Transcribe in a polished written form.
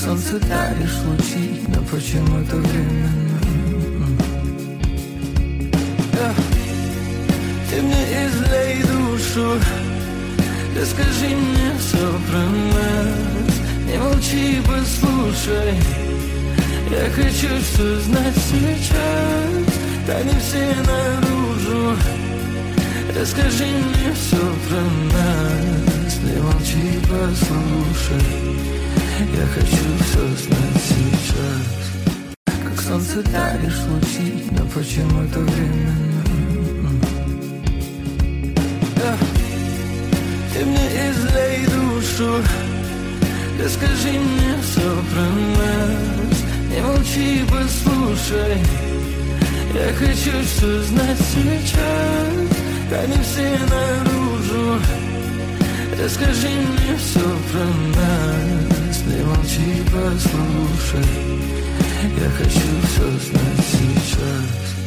солнце даришь лучи, но почему это временно? Ты мне излей душу, расскажи мне все про нас. Не молчи, послушай, я хочу все знать сейчас. Тайны все наружу, расскажи мне все про нас. Не молчи, послушай, я хочу все знать сейчас. Как солнце даришь лучи, но почему это временно? Ты мне излей душу, расскажи мне все про нас. Не молчи, послушай, я хочу все знать сейчас. Тайны все наружу, расскажи мне все про нас. Не молчи, послушай, я хочу все знать сейчас.